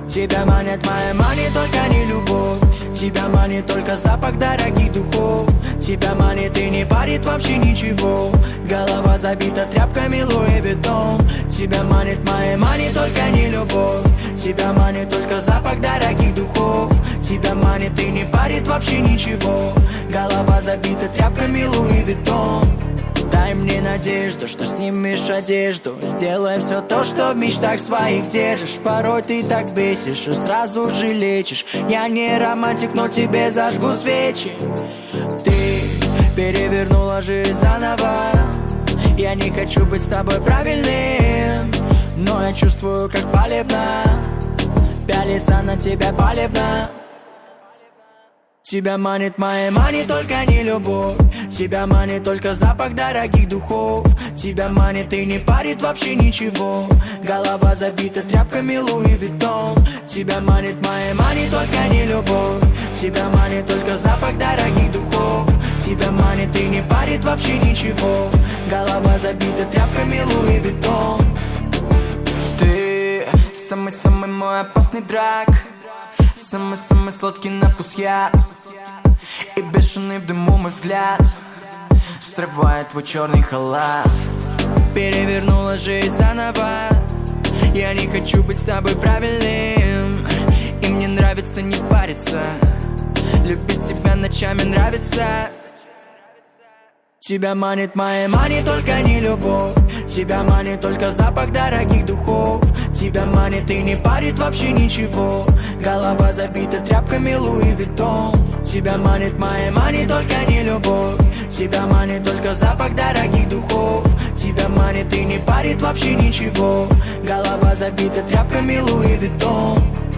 Тебя манит моя мани, только не любовь. Тебя манит только запах дорогих духов. Тебя манит и не парит вообще ничего. Голова забита тряпками Луи Виттон. Тебя манит моя мани, только не любовь. Тебя манит только запах дорогих духов. Тебя манит и не парит вообще ничего. Голова забита тряпками Луи Виттон. Дай мне надежду, что снимешь одежду. Сделай все то, что в мечтах своих держишь. Порой ты так бесишь и сразу же лечишь. Я не романтик, но тебе зажгу свечи. Ты перевернула жизнь заново. Я не хочу быть с тобой правильным, но я чувствую, как палевно пялиться на тебя палевно. Тебя манит моя мани, только не любовь. Тебя манит только запах дорогих духов. Тебя манит и не парит вообще ничего. Голова забита тряпками Луи Виттон. Тебя манит моя мани, только не любовь. Тебя манит только запах дорогих духов. Тебя манит и не парит вообще ничего. Голова забита тряпками Луи Виттон. Ты самый-самый мой опасный драк. Самый-самый сладкий на вкус яд. И бешеный в дыму мой взгляд срывает твой черный халат. Перевернула жизнь заново. Я не хочу быть с тобой правильным, и мне нравится не париться. Любить тебя ночами нравится. Тебя манит моя мани, только не любовь. Тебя манит только запах дорогих духов. Тебя манит и не парит вообще ничего. Голова забита тряпками Луи Виттон. Тебя манит моя мани, только не любовь. Тебя манит только запах дорогих духов. Тебя манит и не парит вообще ничего. Голова забита тряпками Луи Виттон.